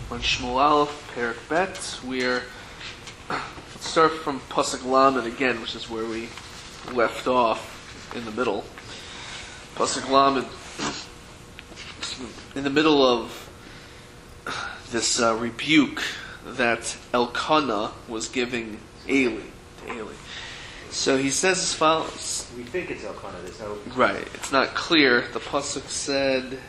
on Shmuel Aleph, Perek Bet. Let's start from Pasuk Lamed again, which is where we left off in the middle. Pasuk Lamed, in the middle of this rebuke that Elkanah was giving Eli. So he says as follows. We think it's Elkanah. There's no... Right. It's not clear. The Pasuk said in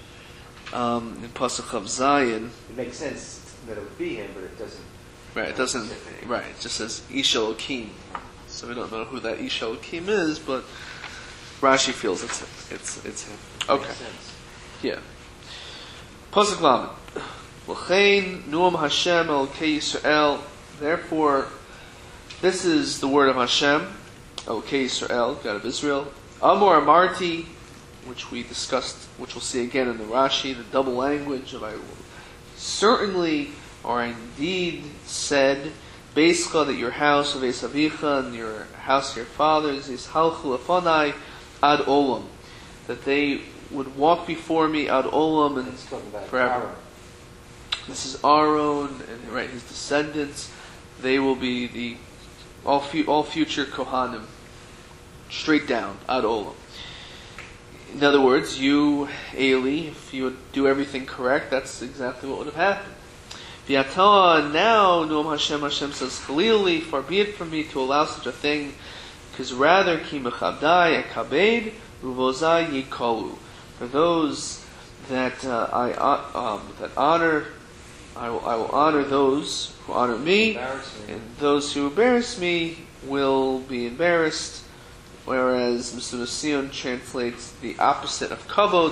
Pasuk of Zayin. It makes sense that it would be him, but it doesn't. Right. It doesn't. Right. It just says Ish Elokim. So we don't know who that Ish Elokim is, but Rashi feels it's him. Okay. Makes sense. Yeah. Pasuk Lamed. L'chein nuam Hashem Elokei Yisrael. Therefore, this is the word of Hashem, Elokei Yisrael, God of Israel. Amor Amarti, which we discussed, which we'll see again in the Rashi, the double language of I certainly or indeed said, Beischa, that your house of Esavicha and your house of your fathers is halchu lefonai ad olam, that they would walk before me ad olam and forever. Aaron. This is Aaron and right his descendants. They will be all future Kohanim, straight down ad olam. In other words, you, Eli, if you would do everything correct, that's exactly what would have happened. V'yatah, now, Noam Hashem says, Chalili, far be it from me to allow such a thing, because rather, ki mechabdai ekabed, uvozai yikalu. For those that that honor, I will honor those who honor me, and those who embarrass me will be embarrassed. Whereas Mr. Sion translates the opposite of kavod,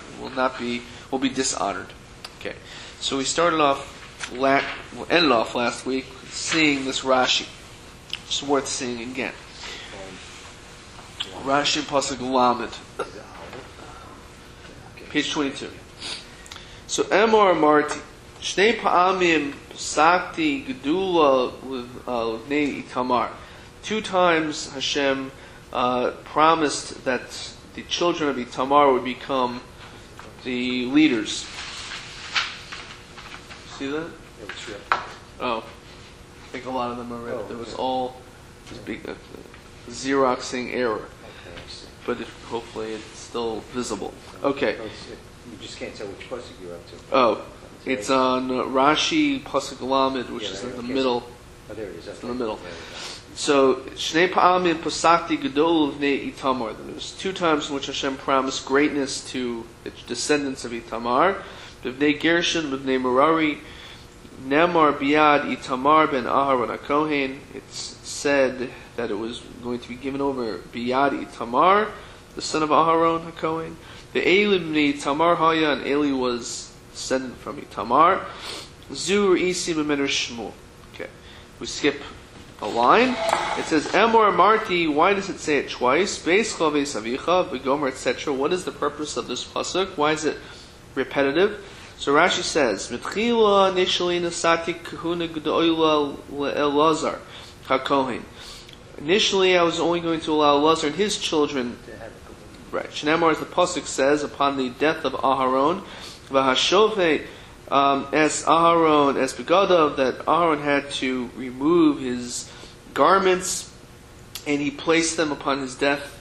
will be dishonored. Okay, so we ended off last week seeing this Rashi. It's worth seeing again. Rashi Pasuk Lamed, page 22. So Emor Marti, Shnei Pa'amim Sakti Gedula Livnei Itamar. 2 times Hashem promised that the children of Itamar would become the leaders. See that? Oh, I think a lot of them are red. There was all this big Xeroxing error, but hopefully it's still visible. Okay. You just can't tell which pasuk you're up to. Oh, it's on Rashi Pasuk Lamed, which is in the middle. Oh, there it is. It's in the middle. So, Shnei Pa'amim Pasakti Gedol Vnei Itamar. There's 2 times in which Hashem promised greatness to the descendants of Itamar. B'vnei Gershon, B'vnei Merari, Nemar Biad Itamar ben Aharon HaKohen. It's said that it was going to be given over Biad Itamar, the son of Aharon HaKohen. The Eli b'nei Itamar Haya, and Eli was descendant from Itamar. Zur Isi b'mener Shmuel. Okay, we skip a line. It says Emor Marti. Why does it say it twice? Beischa v'esavicha v'gomer, etc. What is the purpose of this pasuk? Why is it repetitive? So Rashi says, Mitchila initially nasati kahuna g'doila le'elazar hakohen. Initially, I was only going to allow Elazar and his children. Right. Shnei, as the pasuk says, upon the death of Aharon, v'hashove as Aharon, as begadav, that Aharon had to remove his garments, and he placed them upon his death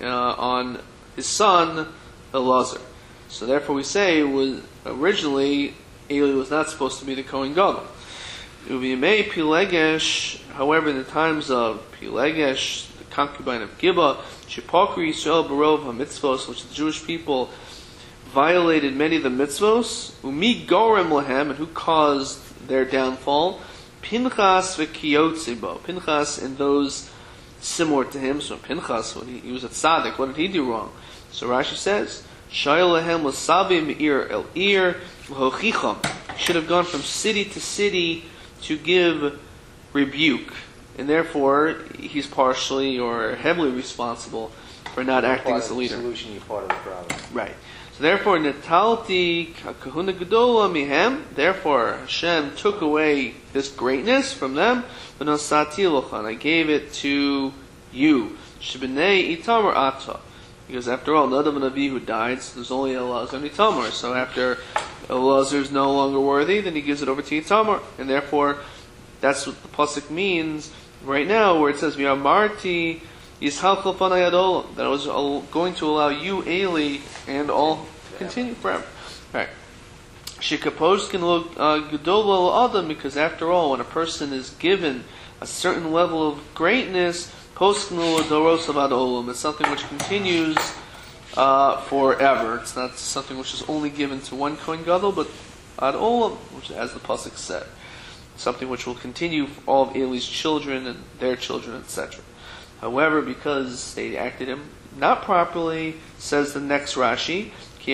on his son Elazar. So therefore, we say originally Eli was not supposed to be the Kohen Gadol. Uvimei Pilegesh, however, in the times of Pilegesh, the concubine of Gibeah, Shepakri Yisrael Barov HaMitzvos, which the Jewish people violated many of the mitzvos, Umi Gorem Lahem, and who caused their downfall? Pinchas v'Kiyotzibo. Pinchas and those similar to him. So Pinchas, when he was a tzaddik, what did he do wrong? So Rashi says, Shayel Lahem l'savim ir el ir l'hochicham. He should have gone from city to city to give rebuke. And therefore, he's partially or heavily responsible for not acting as a leader. Solution, you're part of the problem. Right. So therefore, Natalti kahuna gedola mihem. Therefore, Hashem took away this greatness from them. V'nosati lochan, I gave it to you. Shebnei Itamar ata. Because after all, Nadav and Abihu died, so there's only Elazar and Itamar. So after Elazar is no longer worthy, then he gives it over to Itamar. And therefore, that's what the pasuk means right now, where it says, V'amarti yishalchel panay ad olam, that I was going to allow you, Eli, and all to continue forever. Right. Shikaposkin lo gedol adam, because after all, when a person is given a certain level of greatness, poskin lo doros ad olam, it's something which continues forever. It's not something which is only given to one Kohen Gadol, but ad olam, which, as the pasuk said, something which will continue for all of Eli's children and their children, etc. However, because they acted him not properly, says the next Rashi,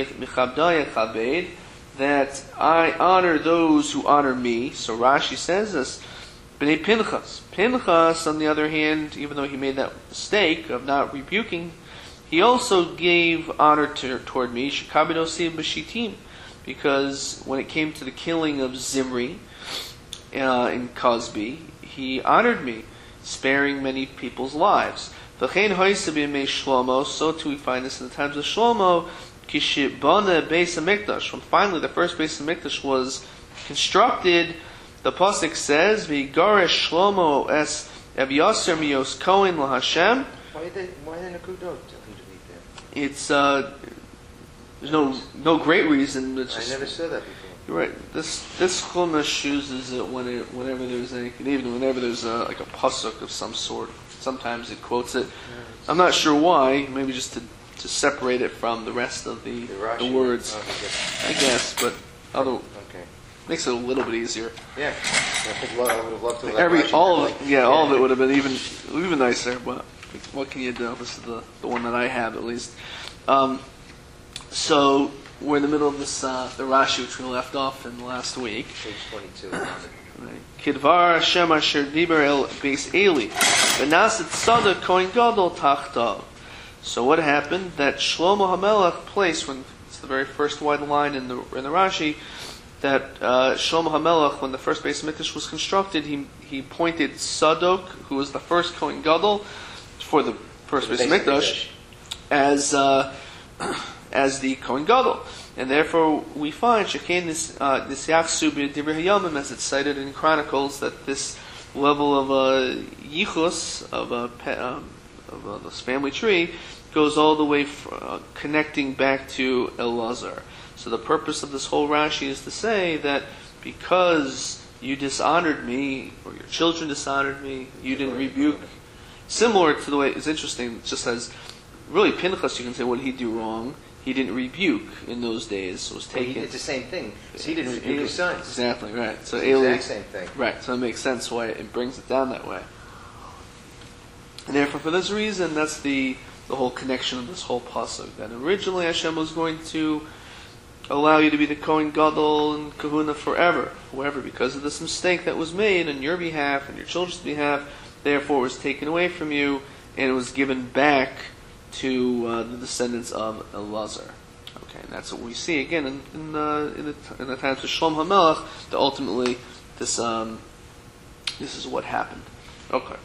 that I honor those who honor me. So Rashi says this, B'nai Pinchas. Pinchas, on the other hand, even though he made that mistake of not rebuking, he also gave honor toward me, Shekabidosi b'shitim, because when it came to the killing of Zimri in Cosby, he honored me, sparing many people's lives. V'chein hoysa b'yemei Shlomo, so too we find this in the times of Shlomo, Kishibana Beis HaMikdash, when finally the first Beis HaMikdash was constructed, the pasuk says, "V'garesh Shlomo es Evyasser miyos Kohen laHashem." Why didn't Nakudot tell him to meet there? It's there's no great reason. It's just, I never saw that before. You're right. This Chumash uses it whenever there's anything, even whenever there's like a pasuk of some sort. Sometimes it quotes it. I'm not sure why. Maybe just to separate it from the rest of the words, I guess, but makes it a little bit easier. Yeah, I would have loved to. All of it would have been even nicer. But what can you do? This is the one that I have, at least. So we're in the middle of this the Rashi which we left off in last week. Page 22. Kidvar Hashem asher diber el beis Eli, v'naset tzadok kohen gadol tachtav. So what happened? That Shlomo HaMelech placed, when it's the very first white line in the Rashi, that Shlomo HaMelech, when the first Beis HaMikdash was constructed, he appointed Sadok, who was the first Kohen Gadol for the first Beis HaMikdash, as the Kohen Gadol. And therefore we find Shekein Nisyachsu b'Divrei Hayamim, as it's cited in Chronicles, that this level of yichus, of this family tree, goes all the way connecting back to Elazar. So the purpose of this whole Rashi is to say that because you dishonored me, or your children dishonored me, you didn't rebuke. Similar to the way, it's interesting, it just says, really Pinchas, you can say, what did he do wrong? He didn't rebuke in those days. It was taken. He did the same thing. So he didn't rebuke his sons. Exactly, right. So the exact same thing. Right, so it makes sense why it brings it down that way. And therefore, for this reason, that's the whole connection of this whole pasuk. That originally Hashem was going to allow you to be the Kohen Gadol and Kahuna forever. However, because of this mistake that was made on your behalf and your children's behalf, therefore it was taken away from you, and it was given back to the descendants of Elazar. Okay, and that's what we see again in the times of Shlomo HaMelech. That ultimately this is what happened. Okay.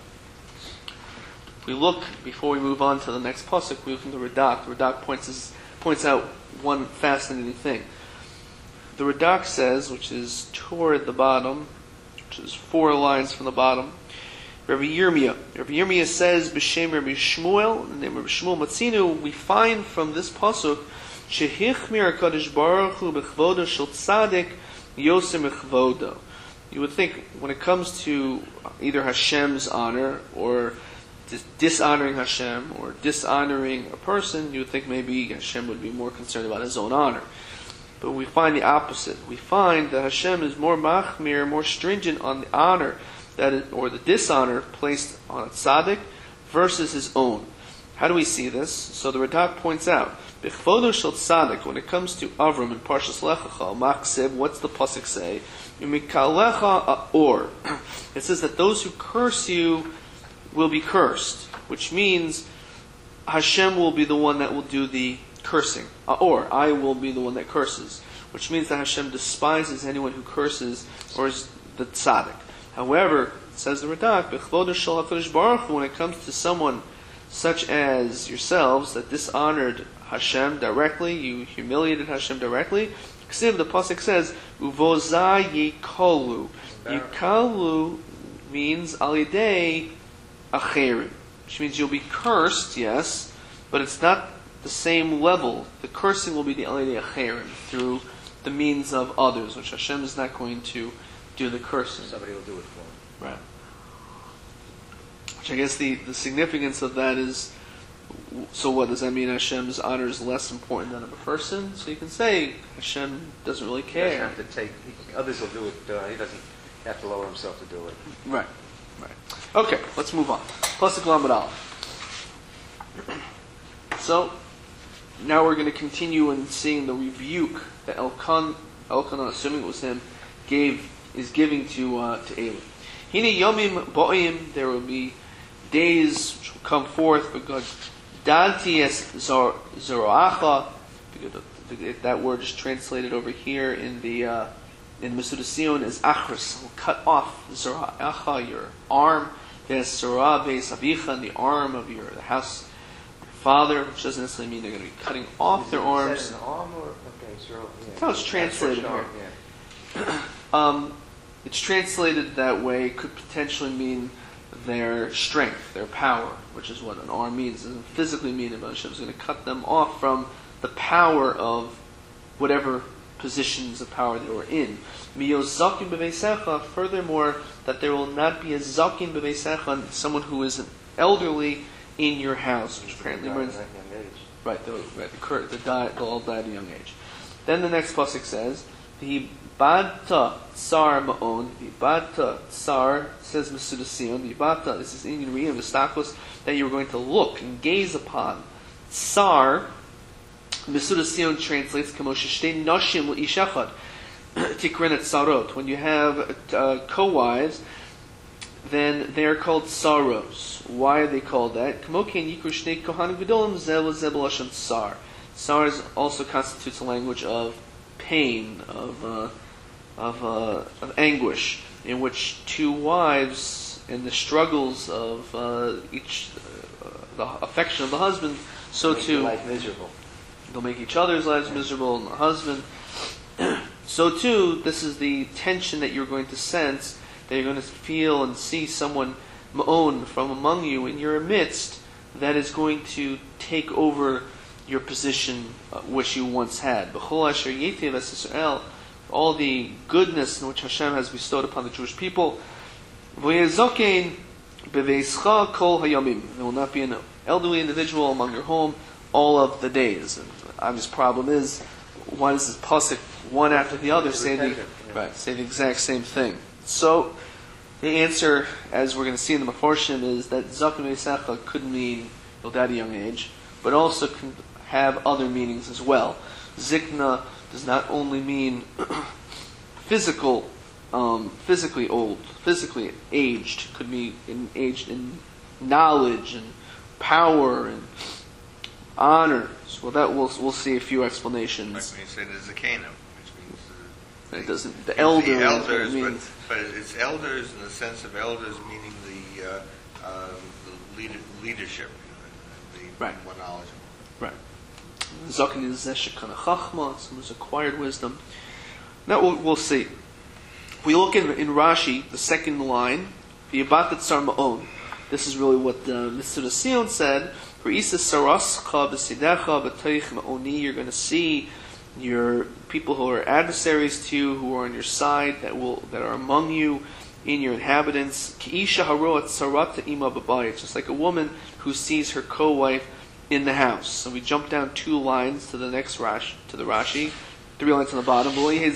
We look, before we move on to the next pasuk, we look into Radak. The Radak points out one fascinating thing. The Radak says, which is toward the bottom, which is 4 lines from the bottom, Rabbi Yirmiyah says, B'Shem Rabbi Shmuel, in the name of Rabbi Shmuel Matzinu, we find from this pasuk, Shehichmir HaKadosh Baruch Hu b'chvodo shel tzadik yosem b'chvodo. You would think, when it comes to either Hashem's honor, or dishonoring Hashem, or dishonoring a person, you would think maybe Hashem would be more concerned about his own honor. But we find the opposite. We find that Hashem is more machmir, more stringent on the honor or the dishonor placed on a tzaddik versus his own. How do we see this? So the Radak points out, B'chvodo shel tzaddik, when it comes to Avram in Parshas Lech Lecha, Maksiv, what's the pasuk say? Umikalecha or. It says that those who curse you will be cursed, which means Hashem will be the one that will do the cursing, or I will be the one that curses, which means that Hashem despises anyone who curses or is the tzaddik. However, it says the Radak, B'chvodo shel HaKadosh Baruch Hu, when it comes to someone such as yourselves, that dishonored Hashem directly, you humiliated Hashem directly. The pasuk says, "Uvoza yikalu." Yikalu means alidei acherim, which means you'll be cursed, yes, but it's not the same level. The cursing will be the alidei acherim, through the means of others, which Hashem is not going to do the cursing. Somebody will do it for him. Right. Which I guess the significance of that is, so what does that mean? Hashem's honor is less important than of a person? So you can say Hashem doesn't really He care. doesn't have to take, others will do it, he doesn't have to lower himself to do it. Right. Okay, let's move on. Pasuk Lamed Aleph. So, now we're going to continue in seeing the rebuke that Elkanah, assuming it was him, is giving to Eli. Hine yomim bo'im, there will be days which will come forth, because danti es zoroacha, that word is translated over here in the in Mesudas Sion as achris, will cut off zoroacha, your arm. There's zorah beis avicha, the arm of the house of your father, which doesn't necessarily mean they're going to be cutting off their arms. Is that an arm or That's how it's translated here. It's translated that way, could potentially mean their strength, their power, which is what an arm means. It doesn't physically mean it, but Hashem's going to cut them off from the power of whatever positions of power they were in. Miyozakim b'veisecha, furthermore, that there will not be a zakim b'veisecha, someone who is an elderly in your house, which apparently means they'll all die at a young age. Then the next pasuk says, "V'ibadta tsar ma'on." V'ibadta tsar, says Mesudas Sion. V'ibadta, this is in Yirmiyah v'stakos, that you are going to look and gaze upon. Tsar, Mesudas Sion translates Kamoshe shtei nashim l'ishachad tikrenet sarot. When you have co-wives, then they are called saros. Why are they called that? Kamoken yikru shnei kohanim gedolim zeh zebel hashem tsar. Tsar also constitutes a language of pain, of anguish, in which two wives, in the struggles of the affection of the husband, so too life miserable. They'll make each other's lives miserable, and the husband. So too, this is the tension that you're going to sense, that you're going to feel and see someone ma'on from among you in your midst that is going to take over your position which you once had. All the goodness in which Hashem has bestowed upon the Jewish people. There will not be an elderly individual among your home all of the days. And the obvious problem is, why does this pasuk one after the other say the exact same thing? So the answer, as we're going to see in the Meforshim, is that zakim v'eisecha could mean you'll die at a young age, but also can have other meanings as well. Zikna does not only mean physically old, physically aged. Could be aged in knowledge and power and honor. So that we'll see a few explanations. Like when you say the Zakanim, which means it doesn't. The elders, but it's elders in the sense of elders meaning the leadership, the more knowledgeable. Right. Zaken is zeshekana chachma, someone who's acquired wisdom. Now we'll see. If we look in Rashi, the second line, v'yibatat tsar ma'on. This is really what the Mesudas Sion said. For Isa sarascha b'sidecha b'toich ma'oni, you're going to see your people who are adversaries to you, who are on your side, that are among you, in your inhabitants. Ki'isha haroat sarata ima b'bayit, just like a woman who sees her co-wife in the house. So we jump down 2 lines to the next Rashi, to the Rashi, 3 lines on the bottom.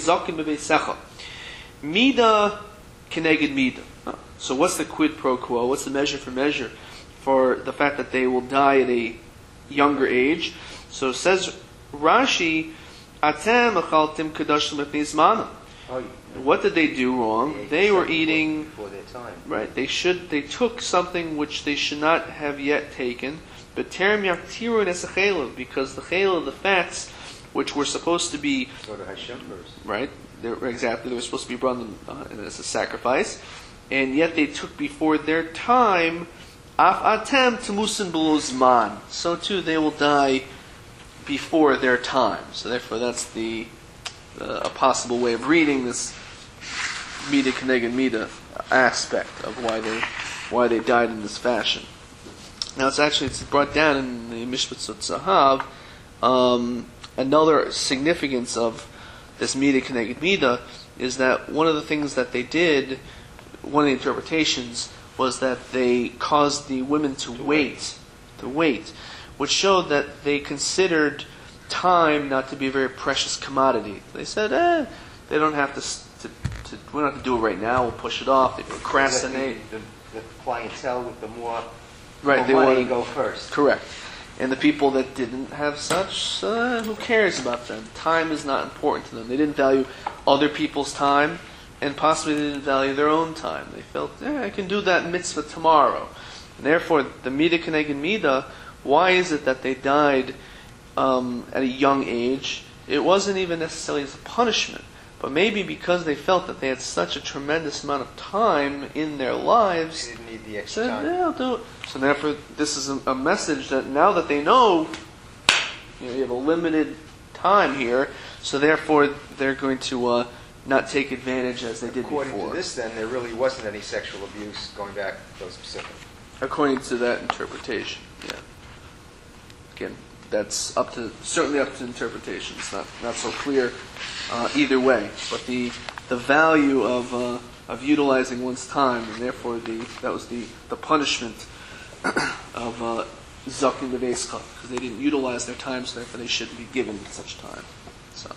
Mida keneged mida. So what's the quid pro quo? What's the measure for the fact that they will die at a younger age? So it says Rashi, Atem achaltim kadashim epnei zmanam. What did they do wrong? They were eating before their time. Right. They took something which they should not have yet taken. But terem yaktiru nesachelav, because the chelav, the fats, which were supposed to be Go to Hashem first. Right. They were supposed to be brought as a sacrifice, and yet they took before their time. Af atem temusin below zman. So too they will die before their time. So therefore that's a possible way of reading this Mida Keneged Mida aspect of why they died in this fashion. Now it's brought down in the Mishpat Zahav. Another significance of this Mida Keneged Mida is that one of the things that they did, one of the interpretations, was that they caused the women to wait, which showed that they considered time not to be a very precious commodity. They said, they don't have we don't have to do it right now, we'll push it off, they procrastinate. The clientele with the more Right, they money want go first. Correct. And the people that didn't have such, who cares about them? Time is not important to them. They didn't value other people's time, and possibly they didn't value their own time. They felt, I can do that mitzvah tomorrow. And therefore, the Mida Keneged Mida, why is it that they died at a young age? It wasn't even necessarily as a punishment, but maybe because they felt that they had such a tremendous amount of time in their lives. They didn't need the extra Said, time. I'll do it. So therefore, this is a message that now that they know, you have a limited time here, so therefore they're going to not take advantage as they did According before. to this, then, there really wasn't any sexual abuse going back to those specific. According to that interpretation, yeah. Again, that's certainly up to interpretation. It's not so clear either way. But the value of utilizing one's time, and therefore that was the punishment of zakin beveischa, because they didn't utilize their time, so therefore they shouldn't be given such time. So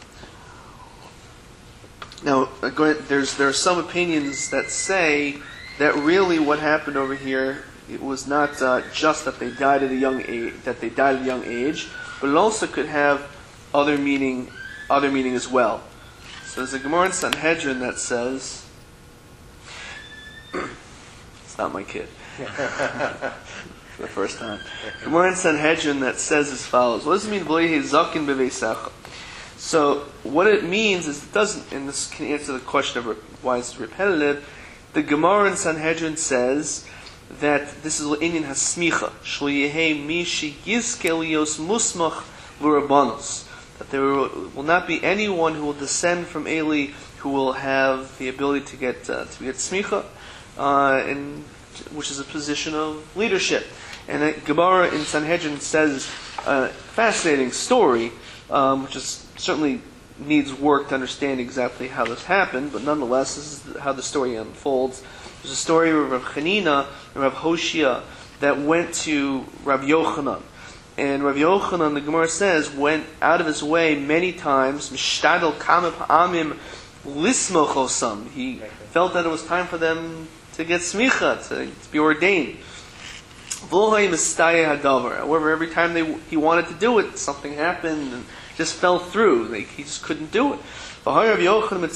now, there are some opinions that say that really what happened over here, it was not just that they died at a young age, but it also could have other meaning as well. So there's a Gemara in Sanhedrin that says, it's not my kid. For the first time. Gemara in Sanhedrin that says as follows. What does it mean, V'lehi zakin b'veisecha? So what it means is, it doesn't, and this can answer the question of why it's repetitive, the Gemara in Sanhedrin says that this is l'inyan hasmicha, shlo yehei mi sheyizke lios musmach l'rabanos, that there will not be anyone who will descend from Eli who will have the ability to get smicha, which is a position of leadership. And the Gemara in Sanhedrin says a fascinating story, which is certainly needs work to understand exactly how this happened, but nonetheless, this is how the story unfolds. There's a story of Rav Chanina and Rav Hoshia that went to Rav Yochanan. And Rav Yochanan, the Gemara says, went out of his way many times, mishtadel kama pa'amim lismoch osam. He felt that it was time for them to get smicha, to be ordained. However, every time he wanted to do it, something happened and just fell through. He just couldn't do it. Rav Yochanan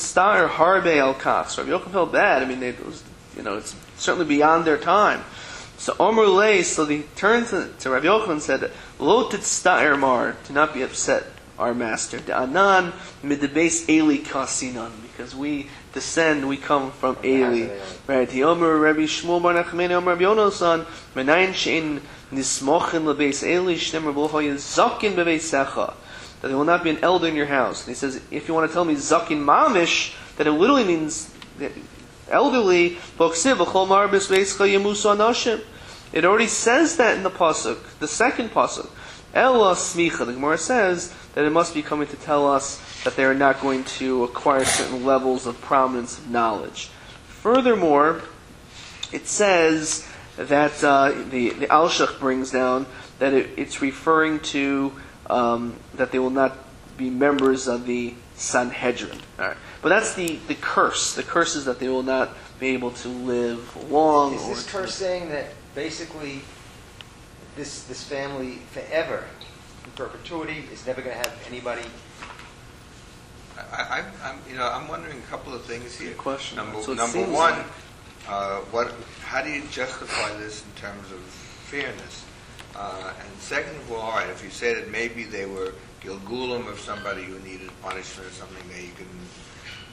felt bad. I mean, it's certainly beyond their time. So he turned to Rav Yochanan and said, Lo titzta'er mar, do not be upset, our master. Da'anan midbeis Eli kasinan, because we come from Eli. Right? He Omer Rabbi Shmuel bar Nachmani Omer Rabbi Yonasan, Menayin she'in nismochin lebeis Eli, shnemer b'lohoy zakin b'veisecha, that there will not be an elder in your house. And he says, if you want to tell me zakin mamish, that it literally means elderly, it already says that in the pasuk, the second pasuk. Ella smicha, the Gemara says that it must be coming to tell us that they are not going to acquire certain levels of prominence of knowledge. Furthermore, it says that the Alshach brings down that it's referring to that they will not be members of the Sanhedrin. All right. But that's the curse. The curse is that they will not be able to live long. Is this curse saying that basically this family forever, in perpetuity, is never going to have anybody? I'm wondering a couple of things here. Good question. Number So one, how do you justify this in terms of fairness? And second of all right, if you say that maybe they were Gilgulim of somebody who needed punishment or something, that you can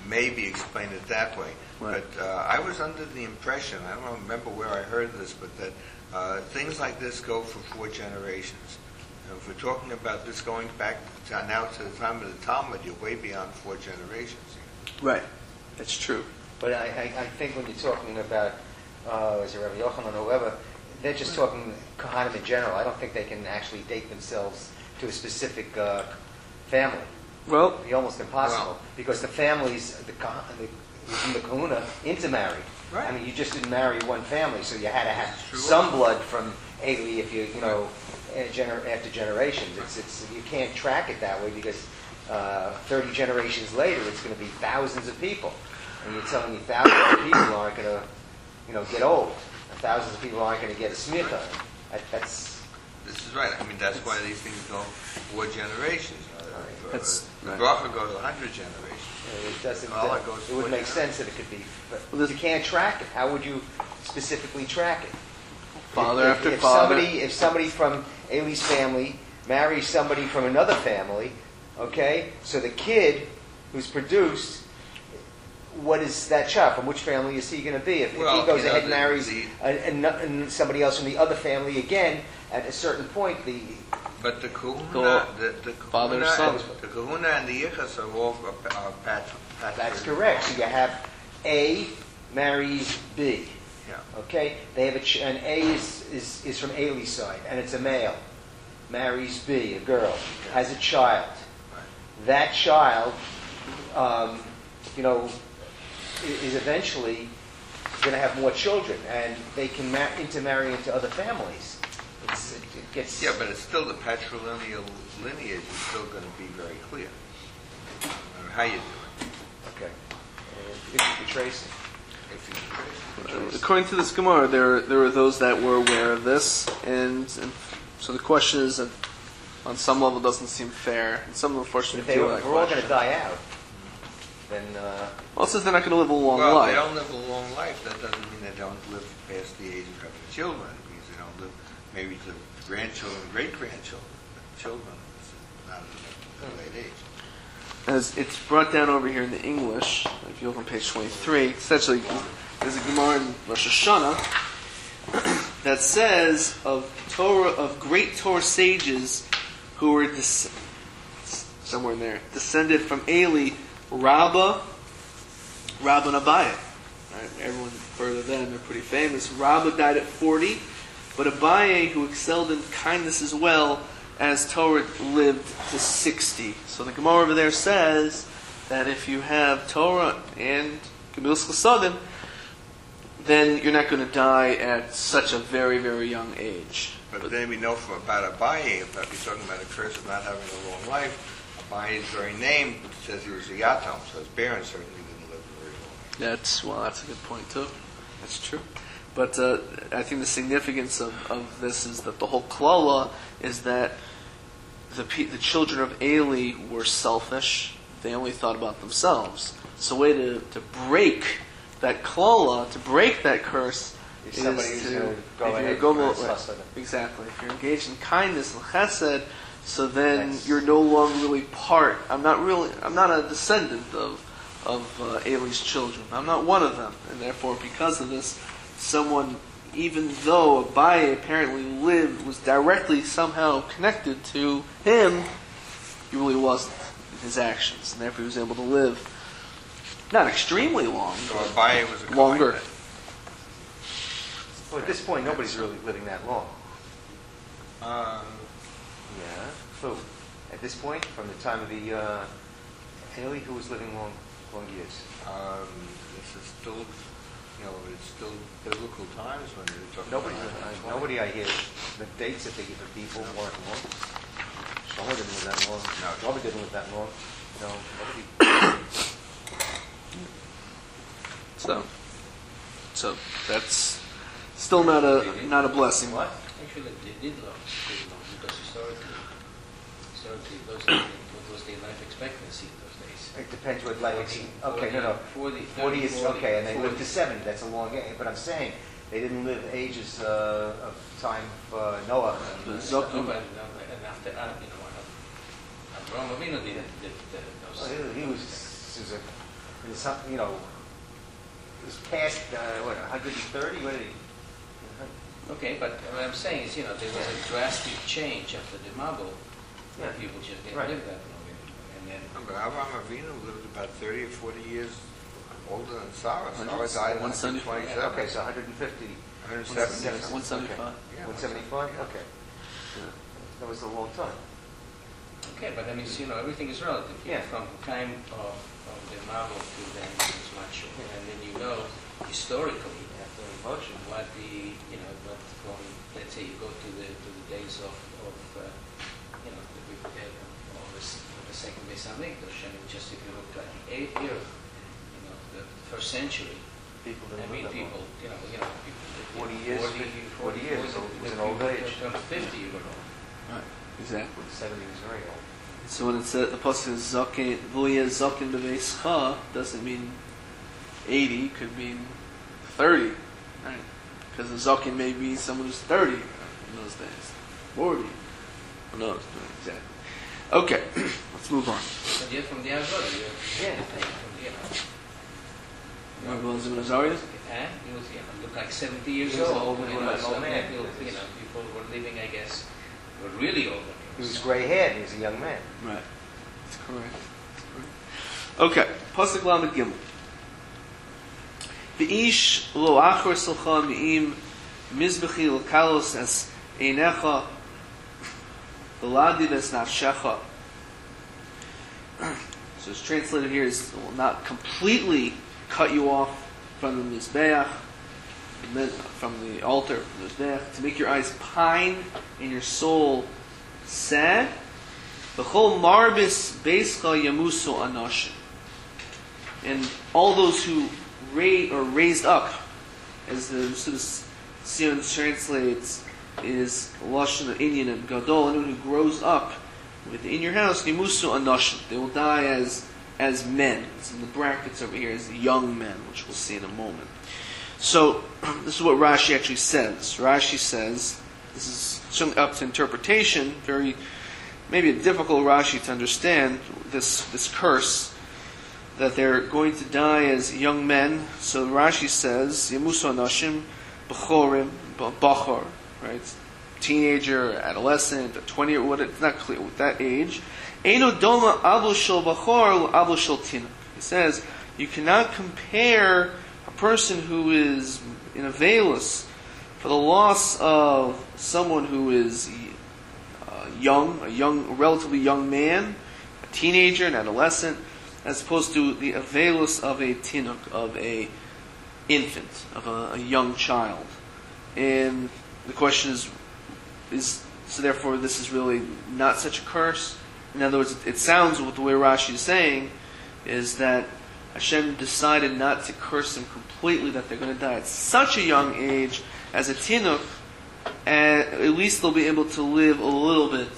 maybe explain it that way. Right. But I was under the impression, I don't remember where I heard this, but that things like this go for 4 generations. And if we're talking about this going back now to the time of the Talmud, you're way beyond 4 generations. Right. That's true. But I think when you're talking about, is it Rabbi Yochanan or whoever, they're just talking Kohanim in general. I don't think they can actually date themselves to a specific family. Well, It'd be almost impossible Well. because the families, within the Kahuna, intermarried. Right. I mean, you just didn't marry one family, so you had to have True. some blood from Eli if you know after generations. It's you can't track it that way because 30 generations later, it's going to be thousands of people, and you're telling me thousands of people aren't going to get old, and thousands of people aren't going to get a smicha. That's This is right. I mean, that's why these things go 4 generations. That's the right. bracha go to 100 generations. it doesn't. Allah goes It would make 49. sense that it could be, but Well, this- you can't track it. How would you specifically track it? father If- after if father. If somebody from Eli's family marries somebody from another family, okay, so the kid who's produced, what is that child? From which family is he going to be? If Well, he goes you know, ahead and marries the- and somebody else from the other family again, at a certain point, But the kahuna, Go the father, kahuna, son. and, the kahuna and the yichas are all that's correct. So you have A marries B. Yeah. Okay, they have and A is from Eli's side, and it's a male. Marries B, a girl, has a child. Right. That child, is eventually going to have more children, and they can intermarry into other families. It gets Yeah, but it's still the patrilineal lineage is still going to be very clear. No matter how you do it. okay. If you trace it. If you trace it. According to this Gemara, there were those that were aware of this, and so the question is, on some level, doesn't seem fair. And some, unfortunately, If feel we're that all going question. to die out, then Well, it says they're not going to live a long Well, life. they don't live a long life. That doesn't mean they don't live past the age of having children. It means they don't live maybe to grandchildren, great-grandchildren. But children, it's not at a late age. As it's brought down over here in the English, if you look on page 23, essentially there's a Gemara in Rosh Hashanah that says of great Torah sages who were somewhere in there descended from Eli, Rabbah and Abaye. Right? Everyone further than they're pretty famous. Rabbah died at 40, but Abaye, who excelled in kindness as well as Torah, lived to 60. So the Gemara over there says that if you have Torah and Gemilas Chasadim, then you're not going to die at such a very, very young age. But then we know from about Abaye, if you're talking about a curse of not having a long life, Abaye's very name says he was a yatam, so his parents certainly didn't live very long. That's a good point too. That's true. But I think the significance of this is that the whole klala is that the children of Eli were selfish. They only thought about themselves. So a way to break that klala, to break that curse, if is somebody who's to going to go if ahead you go and right, them. exactly. If you're engaged in kindness and chesed, so then That's- you're no longer really part. I'm not a descendant of Eli's children. I'm not one of them, and therefore, because of this, someone, even though Abaye apparently was directly somehow connected to him, he really wasn't in his actions, and therefore he was able to live not extremely long, So but Abaye was a Kohen longer. then. Well, at this point, nobody's really living that long. Uh, Yeah. Who? At this point, from the time of the Eli, who was living long years? this is still, it's still biblical times when you're talking about Nobody I hear the dates that they give the people weren't long. Shlomo didn't live that long. No. Shlomo didn't live that long. No, nobody. So that's still not a blessing. What? Actually, they did long, because historically, what was the life expectancy in those days? It depends what life. 40, Okay, no. 40, 40 is 40, okay, and they 40. lived to 70. That's a long age. But I'm saying they didn't live ages of time of Noah. The And, Zok- No, but and after Abraham Avinu did those. he was a There's some, you know, it's past, 130, what did he? Okay, but what I'm saying is, there was a drastic change after the Mabul. Yeah. People just didn't Right. live that long anymore. And then, But Avraham Avinu lived about 30 or 40 years older than Sarah. Sarah died in 175. 127. Okay, so 150, 170. 175. Yeah, 175, okay. That was a long time. okay, but I mean, everything is relative. Yeah. From the time of the Mabul to then it was much shorter. And then historically, After emotion. what what from, let's say, you go to the days of the second Beis Hamikdash, and just if you look at the 8th year, the first century, People I didn't mean, live that people, long. people, 40 years, 40 years, it was an old age. Turn 50, you know. Right. Exactly. 70 was very old. So when it says the pasuk is zaken, v'yeh zaken b'veischa, doesn't mean 80, could mean 30, right? Because the zaken may be someone who's 30 in those days, 40. Who knows? Right, exactly. Okay, let's move on. But yet from the Agora, Yeah. Remember those in Azariah? And he was, looked like 70 years He was old. old, he was an old man. People were living, I guess, were really old. He was gray-haired, he was a young man. Right. That's correct. Okay, pasuk lamed gimel. V'ish lo achor silcha mi'im mizbechi l'kalos es einecha v'ladi ves nafshecha. So it's translated here is will not completely cut you off from the mizbeach, from the altar, from the mizbeach, to make your eyes pine and your soul sad. V'chol marbis beischa yamusu anashim. And all those who raised up, as the Sion translates, is lashon inyan and gadol, anyone who grows up within your house, yamusu anashim. They will die as men. It's in the brackets over here as young men, which we'll see in a moment. So this is what Rashi actually says. Rashi says, this is certainly up to interpretation, maybe a difficult Rashi to understand, this curse, that they're going to die as young men. So Rashi says, Yamusu Anashim, B'chorim, B'chor, right? Teenager, adolescent, 20, it's not clear with that age. Eino doma avul shel B'chor avul shel tinuk. He says, you cannot compare a person who is in a veilus for the loss of someone who is a relatively young man, a teenager, an adolescent, as opposed to the avelus of a tinuk, of a infant, of a young child. And the question is so therefore this is really not such a curse? In other words, it sounds with the way Rashi is saying, is that Hashem decided not to curse them completely, that they're going to die at such a young age as a tinuk, and at least they'll be able to live a little bit,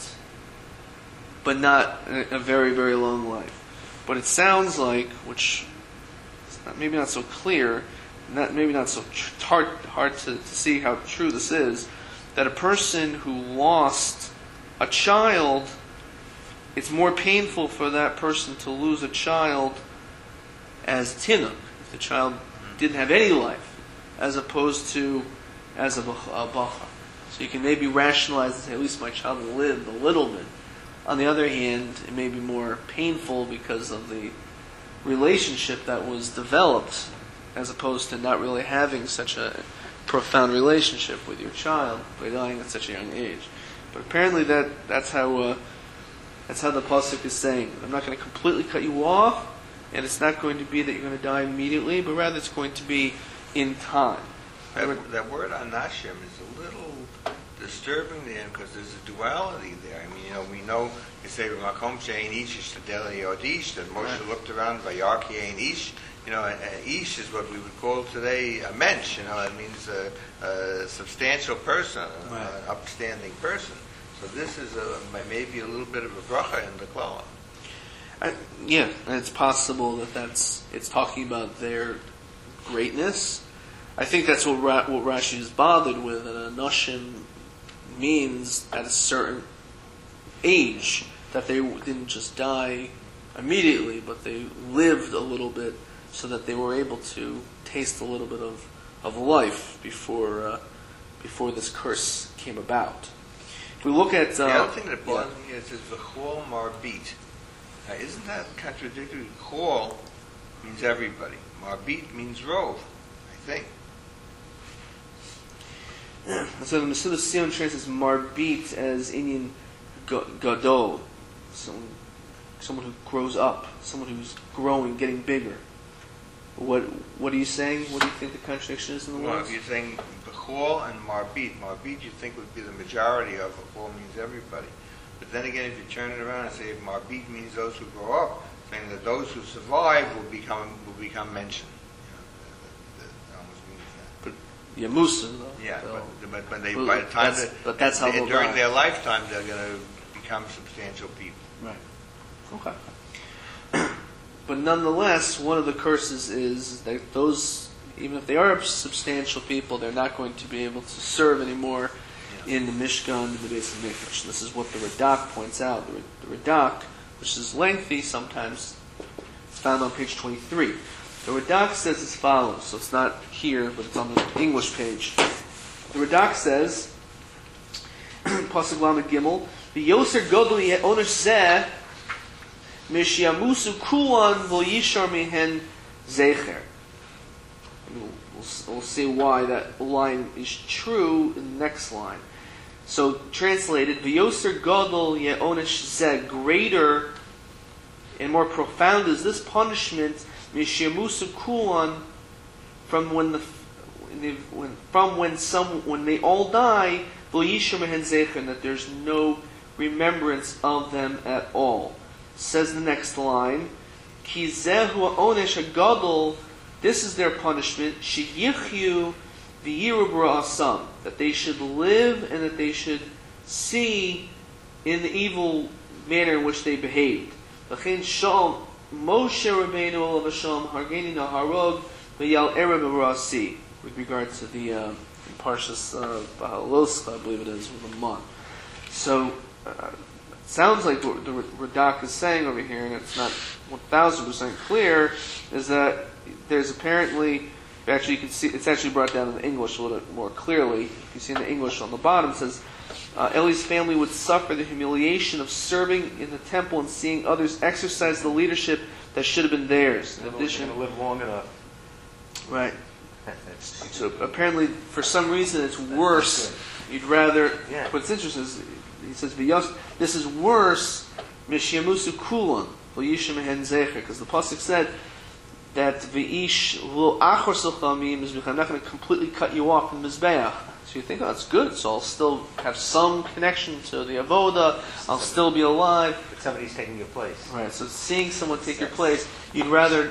but not a very, very long life. But it sounds like, which is maybe not so clear, maybe not so hard to see how true this is, that a person who lost a child, it's more painful for that person to lose a child as tinuk, if the child didn't have any life, as opposed to as a bachar. So you can maybe rationalize and say, at least my child lived a little bit. On the other hand, it may be more painful because of the relationship that was developed, as opposed to not really having such a profound relationship with your child by dying at such a young age. But apparently that's how the pasuk is saying. I'm not going to completely cut you off, and it's not going to be that you're going to die immediately, but rather it's going to be in time. That word anashim is a little disturbing there because there's a duality there. I mean, we know you say makom she'ein ish ishtadel yod ish, that Moshe looked around vayar ki ein ish. Ish is what we would call today a mensch. It means a substantial person, an upstanding person. So this is maybe a little bit of a bracha in the klala. Yeah, and it's possible it's talking about their greatness. I think that's what Rashi is bothered with, that anashim means at a certain age, that they didn't just die immediately, but they lived a little bit so that they were able to taste a little bit of life before this curse came about. If we look at The other thing that bothers me is v'chol marbit. Now, isn't that contradictory? Chol means everybody. Marbit means rove, I think. so the Mesilas Sion translates marbit as inyan gadol, someone who grows up, someone who's growing, getting bigger. What are you saying? What do you think the contradiction is in the Well, words? if you're saying Bechol and Marbit you think would be the majority of Bechol means everybody. But then again, if you turn it around and say Marbit means those who grow up, saying that those who survive will become mentioned. That almost means that. Yamusa, though. Yeah, So- but when they Well, by the time that's- but that's how they'll during die. their lifetime they're going to become substantial people. Right. Okay. But nonetheless, one of the curses is that those, even if they are substantial people, they're not going to be able to serve anymore in the Mishkan, in the Beis HaMikdash. This is what the Radak points out. The Radak, which is lengthy sometimes, it's found on page 23. The Radak says as follows, so it's not here, but it's on the English page. The Radak says, Pasuk Lamed Gimel, V'yoser godol yeh onesh zeh mishiamusu kulan v'yishar mihen zecher. We'll see why that line is true in the next line. So translated, V'yoser godol yeh onesh zeh, greater and more profound is this punishment mishiamusu kulan from when they all die, v'yishar mihen zecher, that there's no remembrance of them at all. Says the next line, Ki zehu onesh hagadol, this is their punishment, sheyichyu v'yiru b'ra'asam, that they should live and that they should see in the evil manner in which they behaved. V'chein shal Moshe Rabbeinu olav Hashem hargeni naharog v'yal ereb b'ra'asi, with regard to the in Parshas Bahaloscha, I believe it is, with the month. So, sounds like what the Radak is saying over here, and it's not 1,000% clear, is that there's apparently, actually you can see, it's actually brought down in the English a little bit more clearly. You can see in the English on the bottom, it says, Eli's family would suffer the humiliation of serving in the temple and seeing others exercise the leadership that should have been theirs. In They're addition, going to live long enough. right. So apparently, for some reason, it's worse. You'd rather, Yeah. what's interesting is, he says, this is worse, Mishiamusu Kulan, V'yishim Mehen Zecher, because the Pasuk said that V'ish Lo Achor Silchamim is I'm not going to completely cut you off from Mizbeach. So you think, oh, that's good, so I'll still have some connection to the Avoda, I'll still be alive. But somebody's taking your place. Right, so seeing someone take your place, you'd rather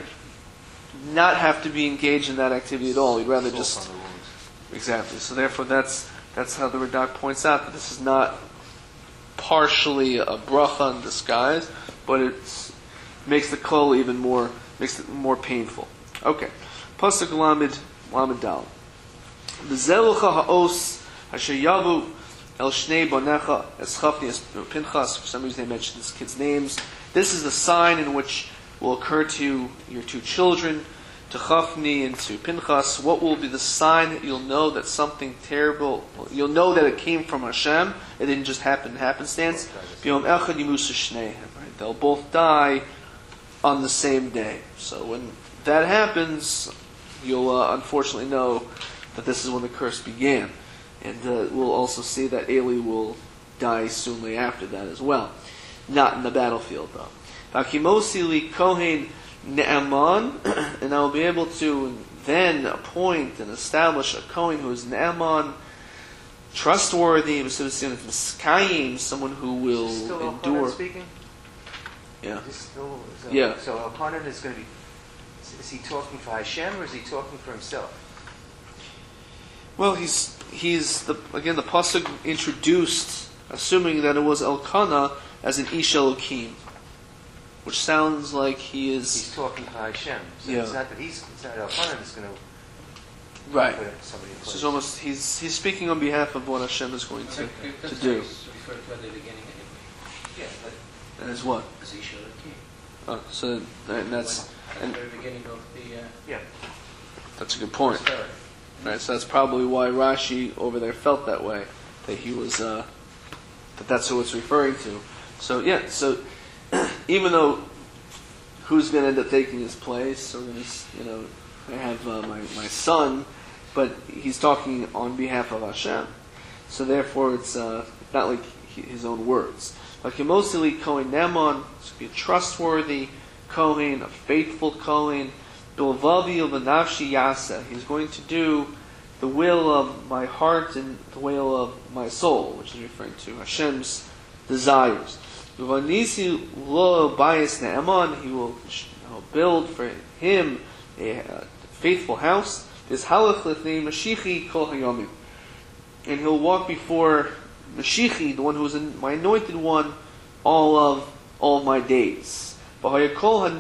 not have to be engaged in that activity at all. You'd rather Salt just... on the wounds. Exactly. So therefore, that's how the Radak points out that this is not partially a bracha in disguise, but it makes the kol even more, makes it more painful. Okay. Pasuk Lamed Dal. V'zelucha ha'os asher yavu el shnei bonecha es chafni es Pinchas. For some reason they mentioned this kid's names. This is the sign in which will occur to your two children, to Chafni and to Pinchas. What will be the sign that you'll know that something terrible, you'll know that it came from Hashem, it didn't just happen in happenstance? B'yom echad yimusu shneihem, right? They'll both die on the same day. So when that happens, you'll unfortunately know that this is when the curse began. And we'll also see that Eli will die soonly after that as well. Not in the battlefield, though. Vakimosi li kohen ne'aman, and I will be able to then appoint and establish a kohen who is ne'aman, trustworthy, someone who will Is this still endure. Elchanan speaking? Yeah. Is this still, Yeah. So Elchanan is going to be, is he talking for Hashem or is he talking for himself? Well, he's the pasuk introduced, assuming that it was Elkanah as an Ish Elokim, which sounds like He's talking for Hashem. So Yeah. it's not that it's not Elchanan is going to right. put somebody in So place. it's almost he's speaking on behalf of what Hashem is going to That's do. referred to at the beginning anyway. Yeah, but And as what? As Isha Elokim. So and that's at the very beginning of the That's a good point. story. Right, so that's probably why Rashi over there felt that way, that he was, that's who it's referring to. So yeah, so even though who's going to end up taking his place, or I have my son, but he's talking on behalf of Hashem. So therefore, it's not like his own words. Like mostly Kohen Neman, to be a trustworthy Kohen, a faithful Kohen. Bilvavi of Nafshi Yasa. He's going to do the will of my heart and the will of my soul, which is referring to Hashem's desires. Bivanisi lo bayis ne'eman. He will build for him a faithful house. This halach lifnei Mashichi kol hayomim, and he'll walk before Mashichi, the one who is my anointed one, all of my days. And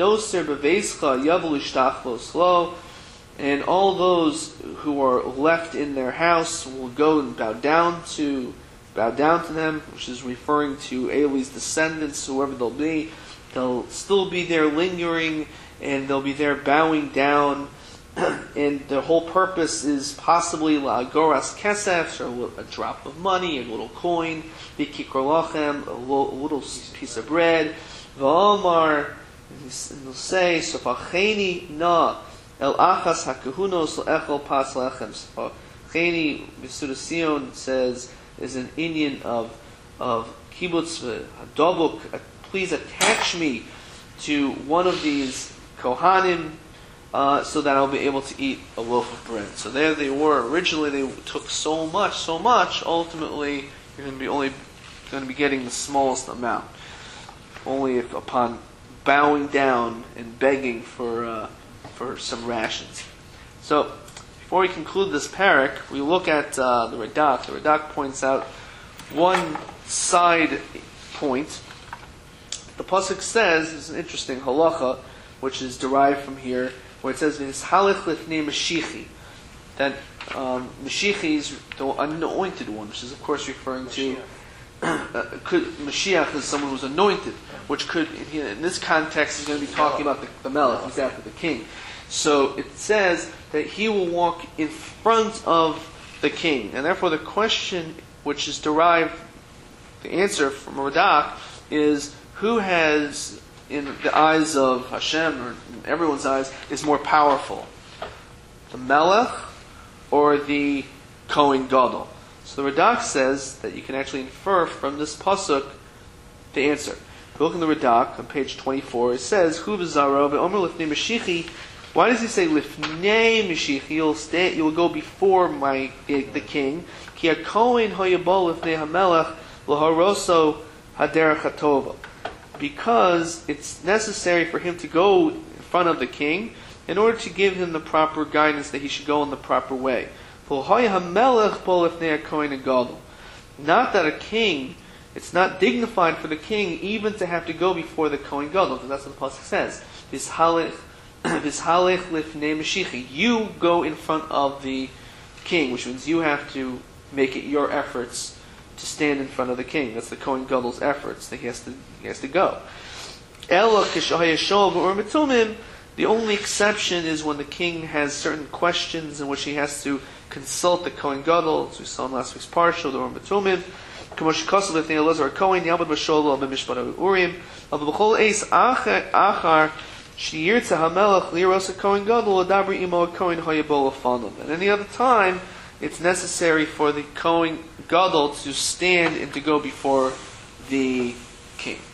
all those who are left in their house will go and bow down to them, which is referring to Eli's descendants, whoever they'll be. They'll still be there lingering, and they'll be there bowing down. And the whole purpose is possibly la'agoras kesef, or a drop of money, a little coin, b'kikor lachem, a little piece of bread. V'omar, and he'll say, Sofacheni na el achas hakahunos le'echol pas lechem. Sofacheni, B'Suda Sion says, is an Indian of kibbutz v'hadovuk. Please attach me to one of these kohanim, so that I'll be able to eat a loaf of bread. So there they were. Originally they took so much. Ultimately, you're only going to be getting the smallest amount. Only if upon bowing down and begging for some rations. So, before we conclude this parak, we look at the Radak. The Radak points out one side point. The pasuk says, there's an interesting halacha, which is derived from here, where it says, "V'nishalech lifnei Mashichi," that Mashichi is the anointed one, which is of course referring to Mashiach is someone who's anointed, which could, in this context, is going to be talking about the Melech, he's after the king. So it says that he will walk in front of the king, and therefore the question, which is derived, the answer from Radak, is who has, in the eyes of Hashem, or in everyone's eyes, is more powerful? The Melech or the Kohen Gadol? So the Radak says that you can actually infer from this pasuk the answer. If you look in the Radak on page 24, it says, "Hu v'zaro ve'omer lifnei Mashichi." Why does he say lifnei Mashichi? You'll go before the king. Ki haKohen hayabol lifnei hamelech laharoso haderech hatova. Because it's necessary for him to go in front of the king in order to give him the proper guidance that he should go in the proper way. Not that a king, it's not dignified for the king even to have to go before the Kohen Gadol, because that's what the pasuk says. V'ishalech lifnei Mashichi. You go in front of the king, which means you have to make it your efforts to stand in front of the king. That's the Kohen Gadol's efforts that he has to go. The only exception is when the king has certain questions in which he has to consult the Kohen Gadol, as we saw in last week's parsha, the Urim Betumim. K'mosh Kosev lifnei Elazar Kohen Yabad B'Sholo B'Mishpat Urim. But b'chol eis achar sheyirtza hamelech liros Kohen Gadol l'dabri imo Kohen hayabol lefanov. And any other time, it's necessary for the Kohen Gadol to stand and to go before the king.